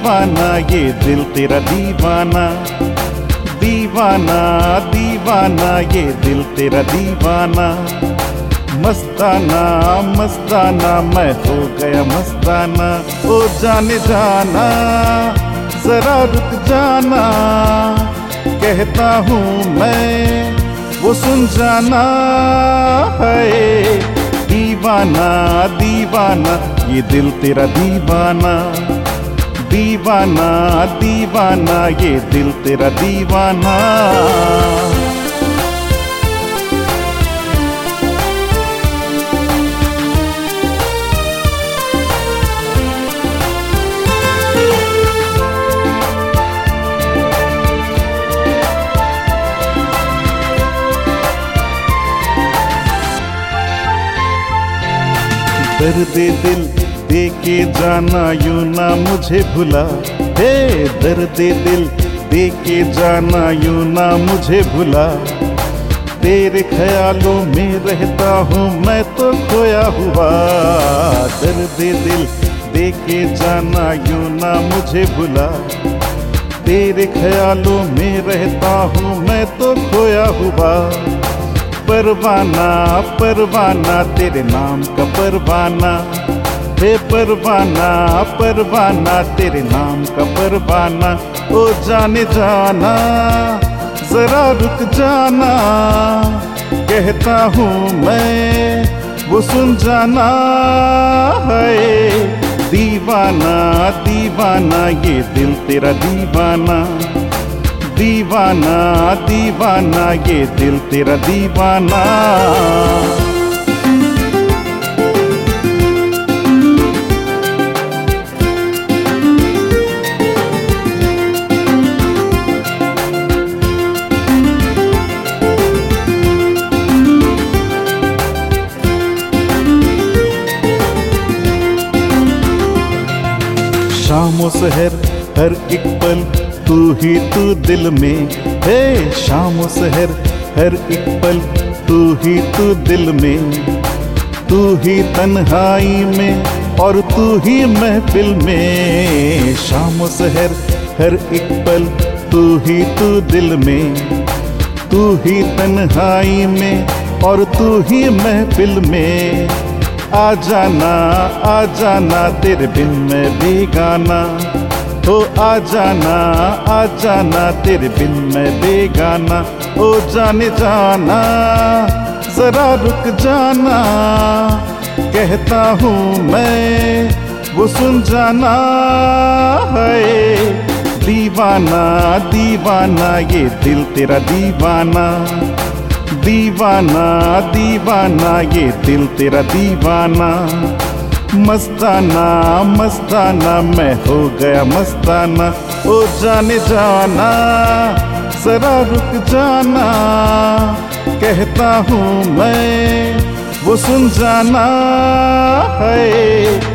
दीवाना ये दिल तेरा दीवाना, दीवाना दीवाना ये दिल तेरा दीवाना। मस्ताना मस्ताना मैं हो गया मस्ताना। ओ जाने जाना जरा रुक जाना, कहता हूँ मैं वो सुन जाना है। दीवाना दीवाना ये दिल तेरा दीवाना, दीवाना दीवाना ये दिल तेरा दीवाना। दर्द दिल दे के जाना यूं ना मुझे भुला, हे दर्द दिल दे के जाना यूं ना मुझे भुला। तेरे ख्यालों में रहता हूँ मैं तो खोया हुआ। दर्द दिल दे के जाना यूं ना मुझे भुला। तेरे ख्यालों में रहता हूँ मैं तो खोया हुआ। परवाना परवाना तेरे नाम का परवाना, हे परवाना परवाना तेरे नाम का परवाना। ओ जाने जाना जरा रुक जाना, कहता हूँ मैं वो सुन जाना है। दीवाना दीवाना ये दिल तेरा दीवाना, दीवाना दीवाना ये दिल तेरा दीवाना। शामों सहर हर एक पल तू ही तू दिल में, हे शामों सहर हर एक पल तू ही तू दिल में। तू ही तन्हाई में और तू ही महफिल में। शामों सहर हर एक पल तू ही तू दिल में। तू ही तन्हाई में और तू ही महफिल में। आ जाना तेरे बिन मैं बेगाना, हो आ जाना तेरे बिन मैं बेगाना। ओ जाने जाना जरा रुक जाना, कहता हूँ मैं वो सुन जाना है। दीवाना दीवाना ये दिल तेरा दीवाना, दीवाना दीवाना ये दिल तेरा दीवाना। मस्ताना मस्ताना मैं हो गया मस्ताना। ओ जाने जाना जरा रुक जाना, कहता हूँ मैं वो सुन जाना है।